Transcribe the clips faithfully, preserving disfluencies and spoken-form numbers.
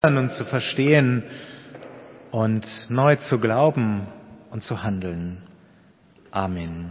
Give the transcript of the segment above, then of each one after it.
und zu verstehen und neu zu glauben und zu handeln. Amen.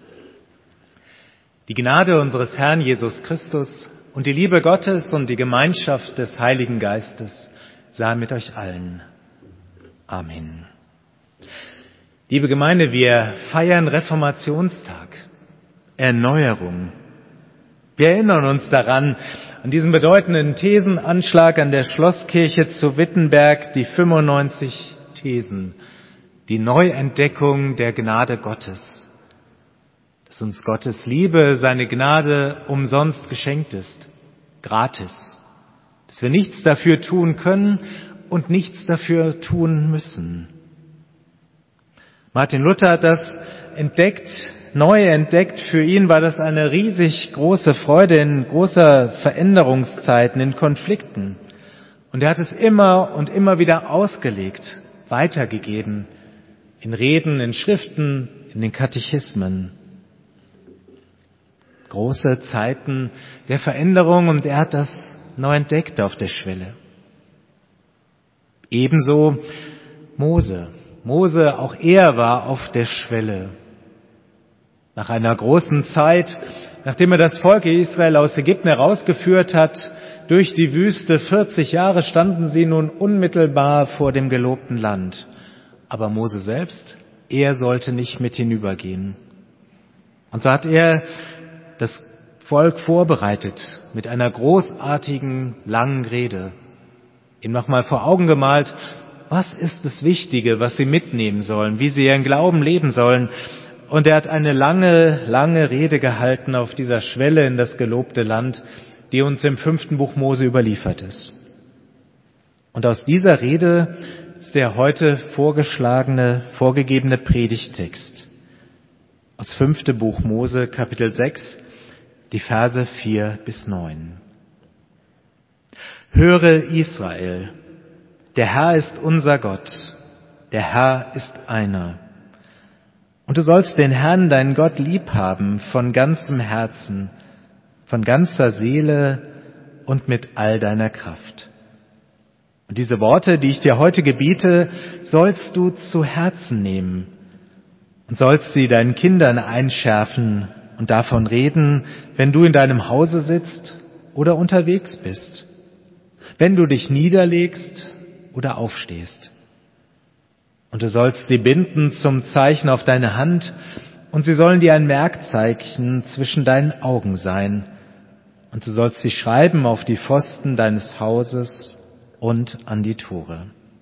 Die Gnade unseres Herrn Jesus Christus und die Liebe Gottes und die Gemeinschaft des Heiligen Geistes sei mit euch allen. Amen. Liebe Gemeinde, wir feiern Reformationstag, Erneuerung. Wir erinnern uns daran, an diesen bedeutenden Thesenanschlag an der Schlosskirche zu Wittenberg, die fünfundneunzig Thesen, die Neuentdeckung der Gnade Gottes, dass uns Gottes Liebe, seine Gnade umsonst geschenkt ist, gratis, dass wir nichts dafür tun können und nichts dafür tun müssen. Martin Luther hat das entdeckt, neu entdeckt. Für ihn war das eine riesig große Freude in großer Veränderungszeiten, in Konflikten. Und er hat es immer und immer wieder ausgelegt, weitergegeben, in Reden, in Schriften, in den Katechismen. Große Zeiten der Veränderung, und er hat das neu entdeckt auf der Schwelle. Ebenso Mose. Mose, auch er war auf der Schwelle. Nach einer großen Zeit, nachdem er das Volk Israel aus Ägypten herausgeführt hat, durch die Wüste, vierzig Jahre standen sie nun unmittelbar vor dem gelobten Land. Aber Mose selbst, er sollte nicht mit hinübergehen. Und so hat er das Volk vorbereitet mit einer großartigen, langen Rede. Ihm nochmal vor Augen gemalt, was ist das Wichtige, was sie mitnehmen sollen, wie sie ihren Glauben leben sollen. Und er hat eine lange, lange Rede gehalten auf dieser Schwelle in das gelobte Land, die uns im fünften Buch Mose überliefert ist. Und aus dieser Rede ist der heute vorgeschlagene, vorgegebene Predigttext aus fünften Buch Mose, Kapitel sechs, die Verse vier bis neun. Höre Israel, der Herr ist unser Gott, der Herr ist einer. Und du sollst den Herrn, deinen Gott, lieb haben von ganzem Herzen, von ganzer Seele und mit all deiner Kraft. Und diese Worte, die ich dir heute gebiete, sollst du zu Herzen nehmen und sollst sie deinen Kindern einschärfen und davon reden, wenn du in deinem Hause sitzt oder unterwegs bist, wenn du dich niederlegst oder aufstehst. Und du sollst sie binden zum Zeichen auf deine Hand, und sie sollen dir ein Merkzeichen zwischen deinen Augen sein. Und du sollst sie schreiben auf die Pfosten deines Hauses und an die Tore.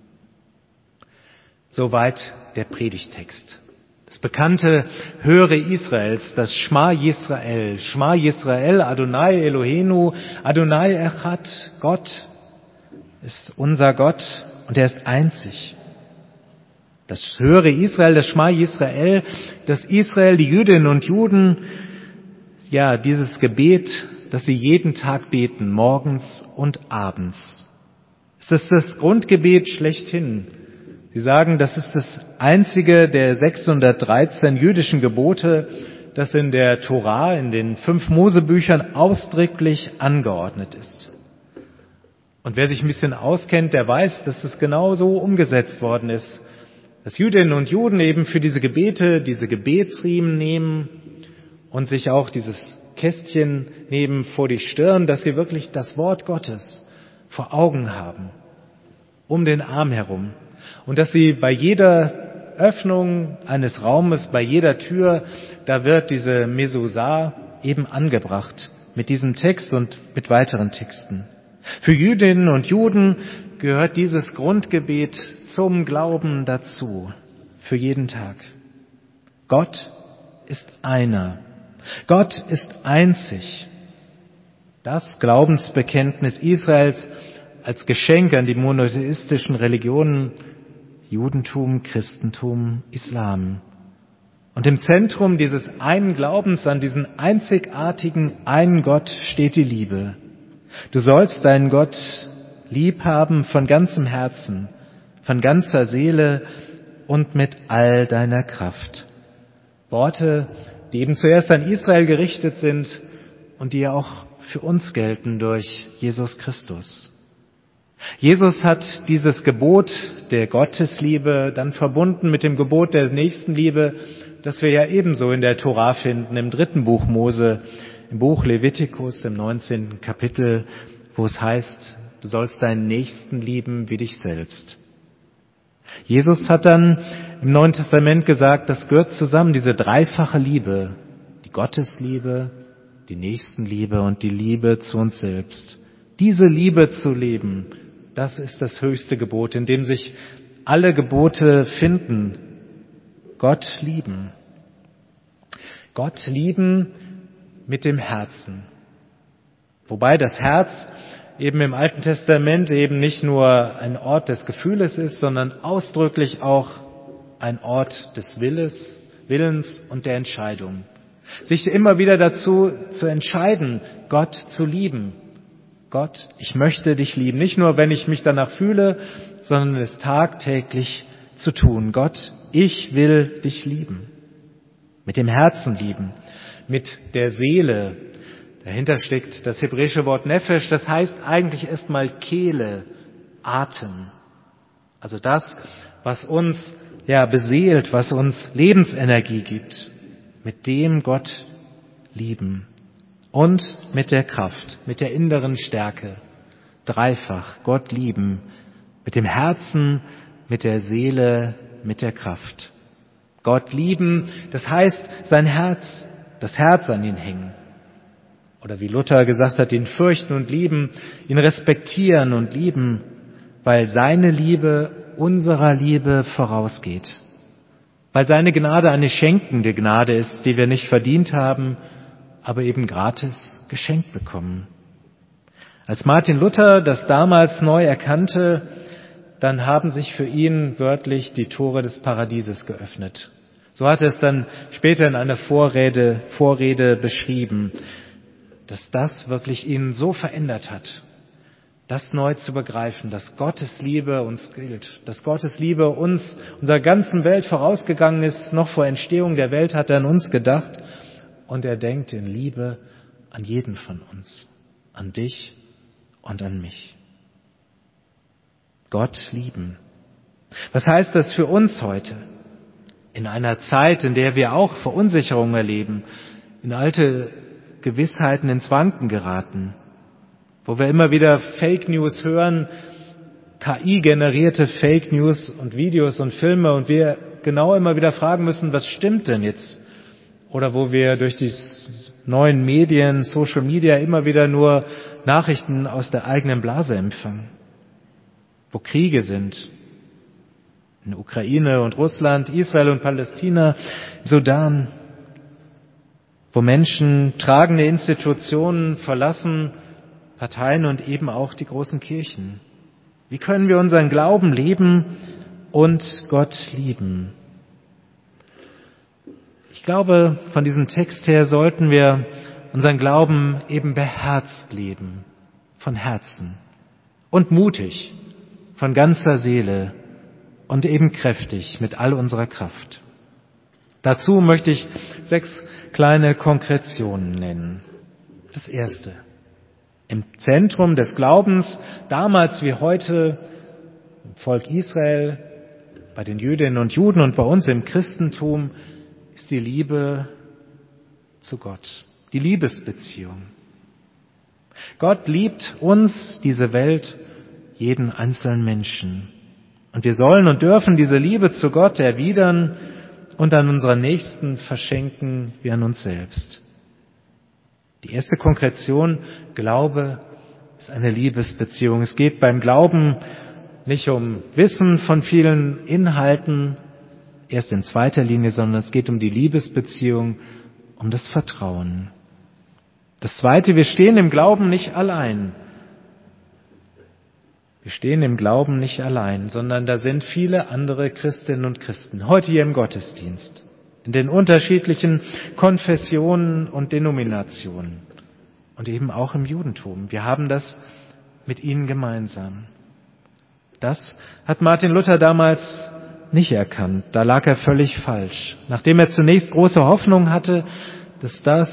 Soweit der Predigttext. Das bekannte Höre Israels, das Schma Yisrael, Schma Yisrael, Adonai Eloheinu, Adonai Echad, Gott ist unser Gott und er ist einzig. Das Höre Israel, das Schma Yisrael, dass Israel, die Jüdinnen und Juden, ja, dieses Gebet, das sie jeden Tag beten, morgens und abends. Es ist das Grundgebet schlechthin. Sie sagen, das ist das einzige der sechshundertdreizehn jüdischen Gebote, das in der Tora, in den fünf Mosebüchern ausdrücklich angeordnet ist. Und wer sich ein bisschen auskennt, der weiß, dass es genau so umgesetzt worden ist, dass Jüdinnen und Juden eben für diese Gebete diese Gebetsriemen nehmen und sich auch dieses Kästchen nehmen vor die Stirn, dass sie wirklich das Wort Gottes vor Augen haben, um den Arm herum. Und dass sie bei jeder Öffnung eines Raumes, bei jeder Tür, da wird diese Mezuzah eben angebracht mit diesem Text und mit weiteren Texten. Für Jüdinnen und Juden gehört dieses Grundgebet zum Glauben dazu, für jeden Tag. Gott ist einer. Gott ist einzig. Das Glaubensbekenntnis Israels als Geschenk an die monotheistischen Religionen Judentum, Christentum, Islam. Und im Zentrum dieses einen Glaubens an diesen einzigartigen einen Gott steht die Liebe. Du sollst deinen Gott lieb haben von ganzem Herzen, von ganzer Seele und mit all deiner Kraft. Worte, die eben zuerst an Israel gerichtet sind und die ja auch für uns gelten durch Jesus Christus. Jesus hat dieses Gebot der Gottesliebe dann verbunden mit dem Gebot der Nächstenliebe, das wir ja ebenso in der Tora finden, im dritten Buch Mose, im Buch Levitikus, im neunzehnten Kapitel, wo es heißt, du sollst deinen Nächsten lieben wie dich selbst. Jesus hat dann im Neuen Testament gesagt, das gehört zusammen, diese dreifache Liebe, die Gottesliebe, die Nächstenliebe und die Liebe zu uns selbst. Diese Liebe zu leben, das ist das höchste Gebot, in dem sich alle Gebote finden. Gott lieben. Gott lieben mit dem Herzen. Wobei das Herz eben im Alten Testament eben nicht nur ein Ort des Gefühles ist, sondern ausdrücklich auch ein Ort des Willens, Willens und der Entscheidung. Sich immer wieder dazu zu entscheiden, Gott zu lieben. Gott, ich möchte dich lieben. Nicht nur, wenn ich mich danach fühle, sondern es tagtäglich zu tun. Gott, ich will dich lieben. Mit dem Herzen lieben. Mit der Seele. Dahinter steckt das hebräische Wort Nefesh. Das heißt eigentlich erstmal Kehle, Atem. Also das, was uns ja beseelt, was uns Lebensenergie gibt. Mit dem Gott lieben. Und mit der Kraft, mit der inneren Stärke. Dreifach Gott lieben. Mit dem Herzen, mit der Seele, mit der Kraft. Gott lieben, das heißt sein Herz, das Herz an ihn hängen. Oder wie Luther gesagt hat, ihn fürchten und lieben, ihn respektieren und lieben, weil seine Liebe unserer Liebe vorausgeht. Weil seine Gnade eine schenkende Gnade ist, die wir nicht verdient haben, aber eben gratis geschenkt bekommen. Als Martin Luther das damals neu erkannte, dann haben sich für ihn wörtlich die Tore des Paradieses geöffnet. So hat er es dann später in einer Vorrede, Vorrede beschrieben, dass das wirklich ihn so verändert hat, das neu zu begreifen, dass Gottes Liebe uns gilt, dass Gottes Liebe uns, unserer ganzen Welt vorausgegangen ist, noch vor Entstehung der Welt hat er an uns gedacht und er denkt in Liebe an jeden von uns, an dich und an mich. Gott lieben. Was heißt das für uns heute? In einer Zeit, in der wir auch Verunsicherung erleben, in alte Gewissheiten ins Wanken geraten, wo wir immer wieder Fake News hören, K I-generierte Fake News und Videos und Filme und wir genau immer wieder fragen müssen, was stimmt denn jetzt? Oder wo wir durch die neuen Medien, Social Media immer wieder nur Nachrichten aus der eigenen Blase empfangen, wo Kriege sind, in Ukraine und Russland, Israel und Palästina, Sudan, wo Menschen tragende Institutionen verlassen, Parteien und eben auch die großen Kirchen. Wie können wir unseren Glauben leben und Gott lieben? Ich glaube, von diesem Text her sollten wir unseren Glauben eben beherzt leben, von Herzen und mutig, von ganzer Seele und eben kräftig mit all unserer Kraft. Dazu möchte ich sechs kleine Konkretionen nennen. Das erste. Im Zentrum des Glaubens, damals wie heute, im Volk Israel, bei den Jüdinnen und Juden und bei uns im Christentum, ist die Liebe zu Gott, die Liebesbeziehung. Gott liebt uns, diese Welt, jeden einzelnen Menschen. Und wir sollen und dürfen diese Liebe zu Gott erwidern und an unseren Nächsten verschenken wie an uns selbst. Die erste Konkretion, Glaube, ist eine Liebesbeziehung. Es geht beim Glauben nicht um Wissen von vielen Inhalten, erst in zweiter Linie, sondern es geht um die Liebesbeziehung, um das Vertrauen. Das Zweite, wir stehen im Glauben nicht allein. Wir stehen im Glauben nicht allein, sondern da sind viele andere Christinnen und Christen, heute hier im Gottesdienst, in den unterschiedlichen Konfessionen und Denominationen und eben auch im Judentum. Wir haben das mit ihnen gemeinsam. Das hat Martin Luther damals nicht erkannt. Da lag er völlig falsch. Nachdem er zunächst große Hoffnung hatte, dass das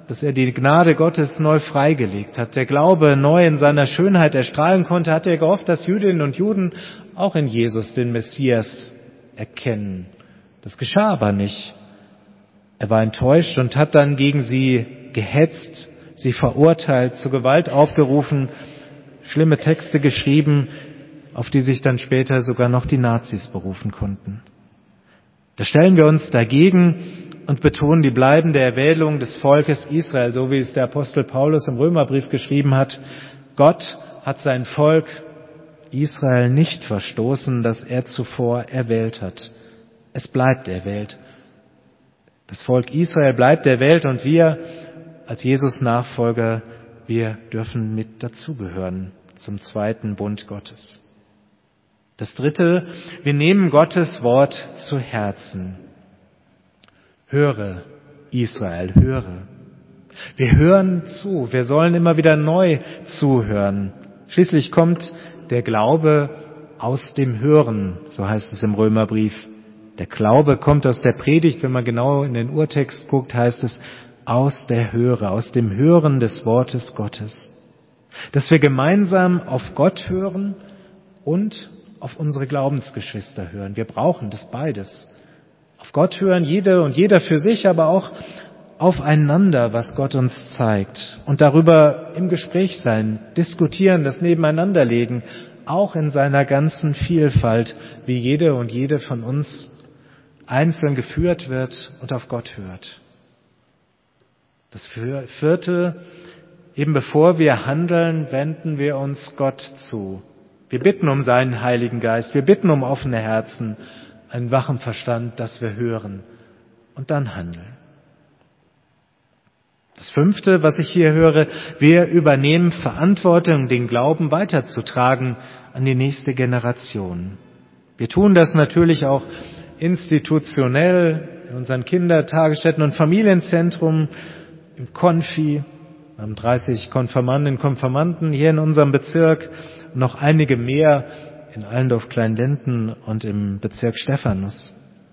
dass er die Gnade Gottes neu freigelegt hat, der Glaube neu in seiner Schönheit erstrahlen konnte, hat er gehofft, dass Jüdinnen und Juden auch in Jesus den Messias erkennen. Das geschah aber nicht. Er war enttäuscht und hat dann gegen sie gehetzt, sie verurteilt, zur Gewalt aufgerufen, schlimme Texte geschrieben, auf die sich dann später sogar noch die Nazis berufen konnten. Da stellen wir uns dagegen und betonen die bleibende Erwählung des Volkes Israel, so wie es der Apostel Paulus im Römerbrief geschrieben hat. Gott hat sein Volk Israel nicht verstoßen, das er zuvor erwählt hat. Es bleibt erwählt. Das Volk Israel bleibt erwählt und wir als Jesus-Nachfolger, wir dürfen mit dazugehören zum zweiten Bund Gottes. Das dritte, wir nehmen Gottes Wort zu Herzen. Höre, Israel, höre. Wir hören zu, wir sollen immer wieder neu zuhören. Schließlich kommt der Glaube aus dem Hören, so heißt es im Römerbrief. Der Glaube kommt aus der Predigt, wenn man genau in den Urtext guckt, heißt es aus der Höre, aus dem Hören des Wortes Gottes. Dass wir gemeinsam auf Gott hören und auf unsere Glaubensgeschwister hören. Wir brauchen das beides. Auf Gott hören, jede und jeder für sich, aber auch aufeinander, was Gott uns zeigt. Und darüber im Gespräch sein, diskutieren, das nebeneinander legen, auch in seiner ganzen Vielfalt, wie jede und jede von uns einzeln geführt wird und auf Gott hört. Das vierte, eben bevor wir handeln, wenden wir uns Gott zu. Wir bitten um seinen Heiligen Geist, wir bitten um offene Herzen, einen wachen Verstand, dass wir hören und dann handeln. Das fünfte, was ich hier höre, wir übernehmen Verantwortung, den Glauben weiterzutragen an die nächste Generation. Wir tun das natürlich auch institutionell in unseren Kindertagesstätten und Familienzentrum, im Konfi. Wir haben dreißig Konfirmandinnen und Konfirmanden hier in unserem Bezirk, noch einige mehr in Allendorf-Kleinlenden und im Bezirk Stephanus.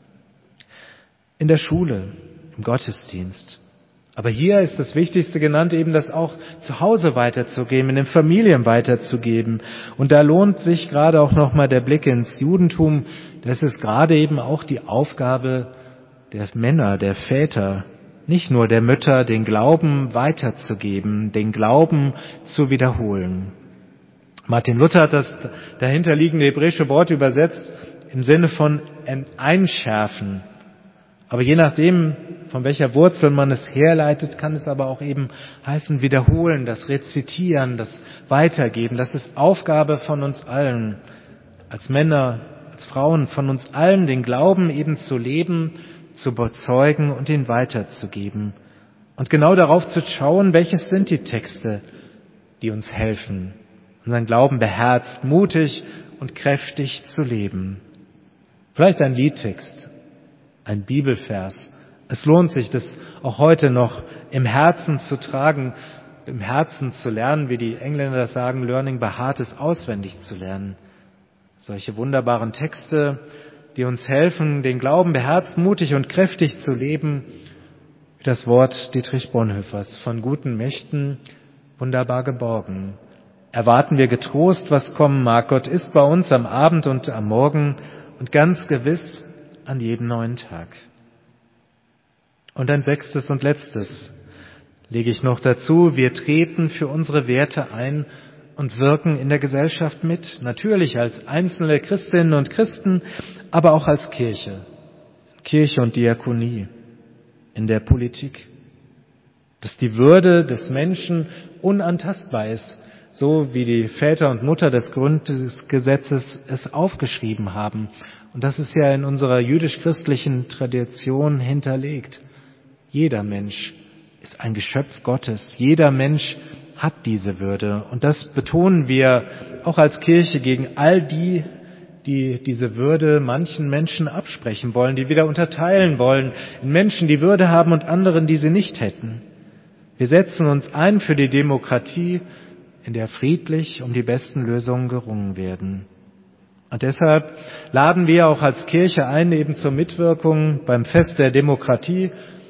In der Schule, im Gottesdienst. Aber hier ist das Wichtigste genannt, eben das auch zu Hause weiterzugeben, in den Familien weiterzugeben. Und da lohnt sich gerade auch nochmal der Blick ins Judentum. Das ist gerade eben auch die Aufgabe der Männer, der Väter, nicht nur der Mütter, den Glauben weiterzugeben, den Glauben zu wiederholen. Martin Luther hat das dahinterliegende hebräische Wort übersetzt im Sinne von einschärfen. Aber je nachdem, von welcher Wurzel man es herleitet, kann es aber auch eben heißen wiederholen, das Rezitieren, das Weitergeben. Das ist Aufgabe von uns allen, als Männer, als Frauen, von uns allen, den Glauben eben zu leben, zu bezeugen und ihn weiterzugeben. Und genau darauf zu schauen, welches sind die Texte, die uns helfen, unseren Glauben beherzt, mutig und kräftig zu leben. Vielleicht ein Liedtext, ein Bibelvers. Es lohnt sich, das auch heute noch im Herzen zu tragen, im Herzen zu lernen, wie die Engländer das sagen, learning by heart ist auswendig zu lernen. Solche wunderbaren Texte, die uns helfen, den Glauben beherzt, mutig und kräftig zu leben, wie das Wort Dietrich Bonhoeffers, von guten Mächten wunderbar geborgen. Erwarten wir getrost, was kommen mag. Gott ist bei uns am Abend und am Morgen und ganz gewiss an jedem neuen Tag. Und ein sechstes und letztes lege ich noch dazu. Wir treten für unsere Werte ein und wirken in der Gesellschaft mit. Natürlich als einzelne Christinnen und Christen, aber auch als Kirche. Kirche und Diakonie. In der Politik. Dass die Würde des Menschen unantastbar ist, so wie die Väter und Mutter des Grundgesetzes es aufgeschrieben haben. Und das ist ja in unserer jüdisch-christlichen Tradition hinterlegt. Jeder Mensch ist ein Geschöpf Gottes. Jeder Mensch hat diese Würde. Und das betonen wir auch als Kirche gegen all die, die diese Würde manchen Menschen absprechen wollen, die wieder unterteilen wollen in Menschen, die Würde haben und anderen, die sie nicht hätten. Wir setzen uns ein für die Demokratie, in der friedlich um die besten Lösungen gerungen werden. Und deshalb laden wir auch als Kirche ein, eben zur Mitwirkung beim Fest der Demokratie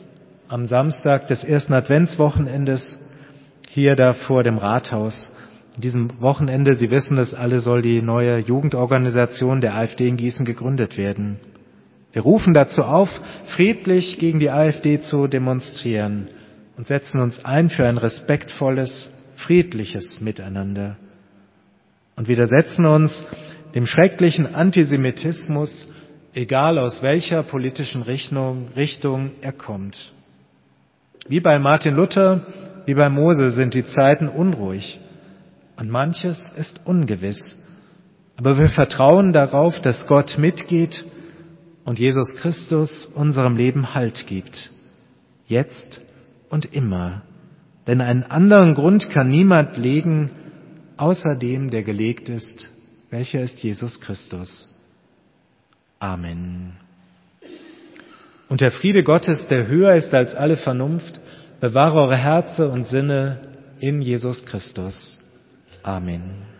am Samstag des ersten Adventswochenendes hier da vor dem Rathaus. In diesem Wochenende, Sie wissen es alle, soll die neue Jugendorganisation der AfD in Gießen gegründet werden. Wir rufen dazu auf, friedlich gegen die AfD zu demonstrieren und setzen uns ein für ein respektvolles, friedliches Miteinander und widersetzen uns dem schrecklichen Antisemitismus, egal aus welcher politischen Richtung, Richtung er kommt. Wie bei Martin Luther, wie bei Mose sind die Zeiten unruhig und manches ist ungewiss. Aber wir vertrauen darauf, dass Gott mitgeht und Jesus Christus unserem Leben Halt gibt. Jetzt und immer. Denn einen anderen Grund kann niemand legen, außer dem, der gelegt ist, welcher ist Jesus Christus. Amen. Und der Friede Gottes, der höher ist als alle Vernunft, bewahre eure Herzen und Sinne in Jesus Christus. Amen.